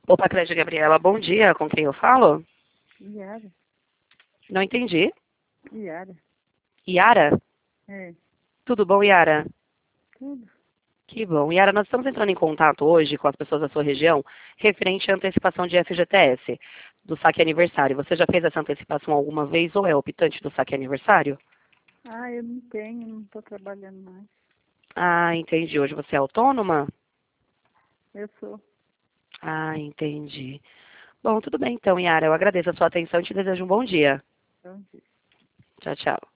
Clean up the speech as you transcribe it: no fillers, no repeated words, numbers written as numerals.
Opa, Clédia Gabriela, bom dia. Com quem eu falo? Yara. Não entendi. Yara. Yara? É, Tudo bom, Yara? tudo. Que bom. Yara, nós estamos entrando em contato hoje com as pessoas da sua região referente à antecipação de FGTS, do saque aniversário. Você já fez essa antecipação alguma vez ou é optante do saque aniversário? Ah, eu não tenho, não estou trabalhando mais. Ah, entendi. Hoje você é autônoma? Eu sou. Ah, entendi. Bom, tudo bem então, Yara. Eu agradeço a sua atenção e te desejo um bom dia. Então, Tchau, tchau.